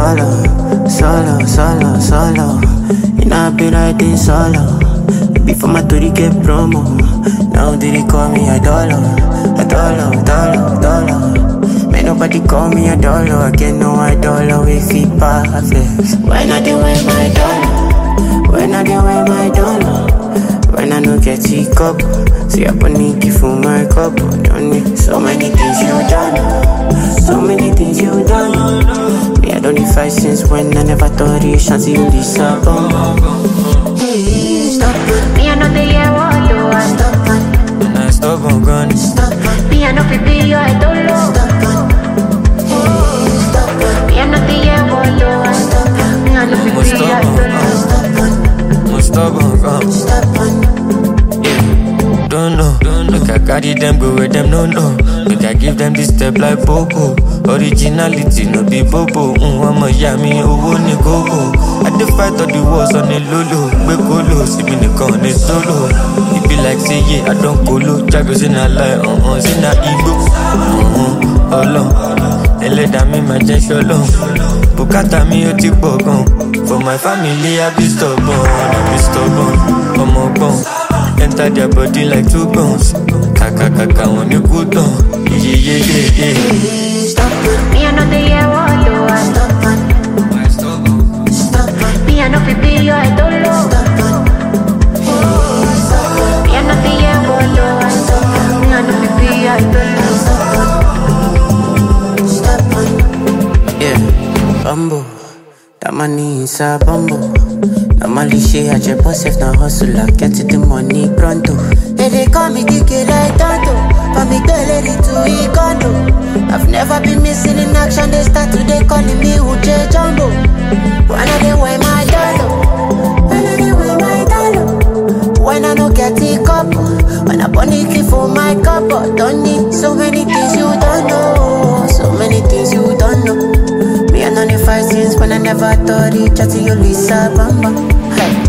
solo. You know I be riding solo. Before my tour get promo. Now they call me a dollar. May nobody call me a dollar. I get no dollar with it perfect. When I do wear my dollar, when I do wear my dollar, when I no get it cup, see I put Nicky for my cup. Don't need so many things you done, so many things you done. Me I don't need fight since when I never thought you should see you disappoint. Stop it. Me I know the year what you are. Stop it. When I stop on gun. Stop it. Me I know people you I don't know. Stop it. Stop it. Me I know the year what you are. Stop it. Me I know people you I don't know. Stop it. Stop on gun. Stop it. Don't know. Make I carry them go where them no know. Make I give them this step like Popo. Originality no be bobo. I'ma yami owo ni gogo. I dey fight all the wars on the lolo. Gbe kolo, see me nìkan ni solo. It be like say yeah, I don't colo. Jago say na lie, say na ego. Ọlọ́run, ẹlẹ́dàá mi máa jẹ́ ṣọlọ́run. Bùkátà mi ó ti pọ̀ gan. For my family I be stubborn. Ọmọ ọgbọ́n, enter their body like 2 guns. Kàkàkàkà wọn ní kú tán. Yeah. Stop it. Me I know the year what you are. Stop it. Stop it. Me I know people you I don't know. Stop it. Me I know the year what you are. Stop it. Me I know people you I don't know. Stop it. Yeah, bumbo. That money is a bumbo. Normally she a jet boss if na hustle. I get the money pronto. They call me Dickie like Tonto. For me to lady to Ikondo. I've never been missing in action. They start today calling me Uche Jumbo. When I dey wear my dollar, when I no get it couple, when I bunny key for my couple. Don't need so many things you don't know, so many things you don't know. Me I know the fight since when I never thought it. Chatty you Lisa Bamba. Hey.